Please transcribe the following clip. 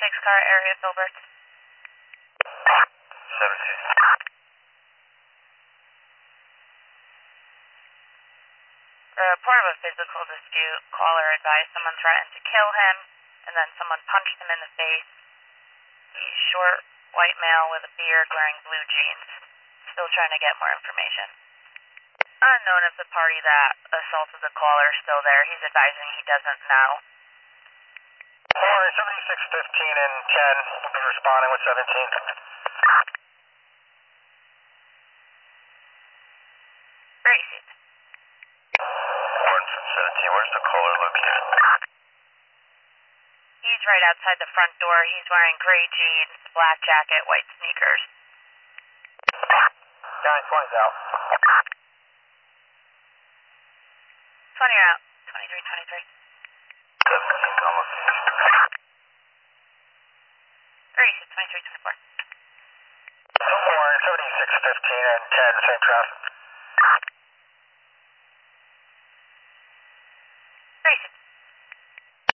car area, Filbert. 17. Report of a physical dispute. Caller advised someone threatened to kill him, and then someone punched him in the face. He's short, white male with a beard, wearing blue jeans. Still trying to get more information. Unknown if the party that assaulted the caller is still there. He's advising he doesn't know. Alright, 7615 and 10. We'll be responding with 17. Where is he? Warren from 17. Where's the caller located? He's right outside the front door. He's wearing gray jeans, black jacket, white sneakers. 920's out. 20 out. 23. 17's on location. Where is he? 23, 24. Warren, 7615 and 10. Same traffic. Where is he?